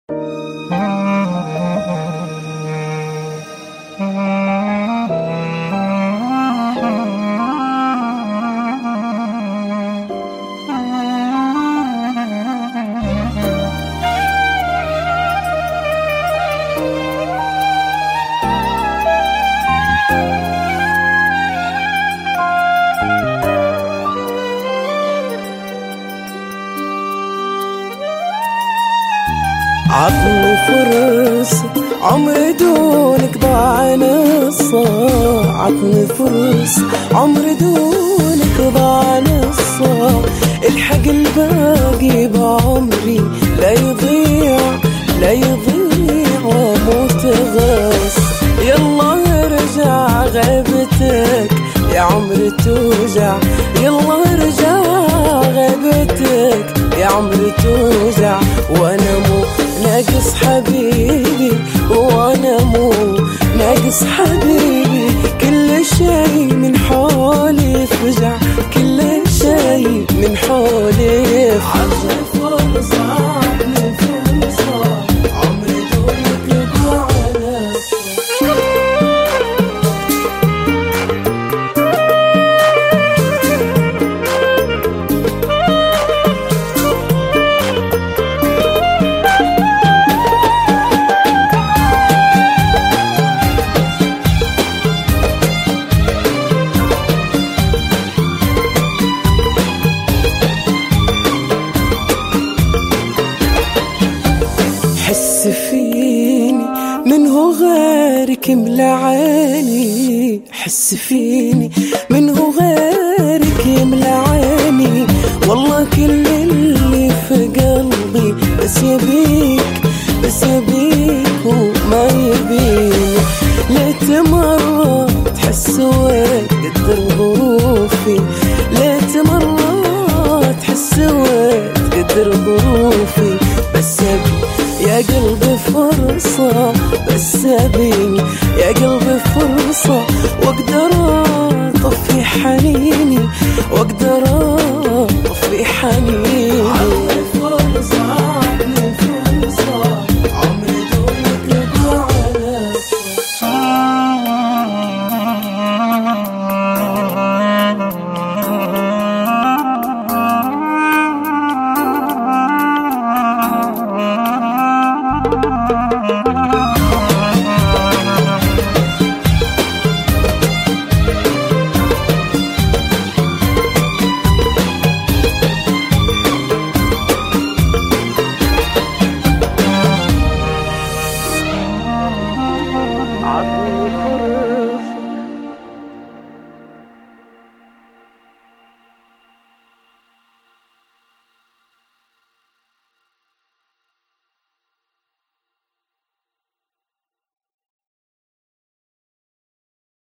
عطني فرصة عمري دونك ضاع نصا، عطني فرصة عمري دونك ضاع نصا، الحق الباقي بعمري لا يضيع لا يضيع واموت غص. يلا ارجع غيبتك يا عمري توجع، يلا ارجع غيبتك يا عمري توجع، وانا مو ناقص حبيبي وانا مو ناقص حبيبي، كل شيء من حولي فجع، كل شيء من حولي فجع. فرصة عطني فرصة عمري دونك ضاع حس فيني منه غيرك ملا عيني، حس فيني منه غيرك يملا عيني، والله كل اللي في قلبي بس يبيك بس يبيك وما يبيك. ليت مرة تحس وين قدر ظروفي، ليت مرة تحس وين قدر ظروفي، بس يا قلبي فرصة بس أبيني يا قلبي فرصة، واقدر اطفي حنيني واقدر اطفي حنيني.